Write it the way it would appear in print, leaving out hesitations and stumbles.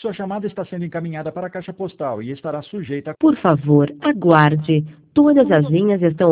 Sua chamada está sendo encaminhada para a caixa postal e estará sujeita a... Por favor, aguarde. Todas as linhas estão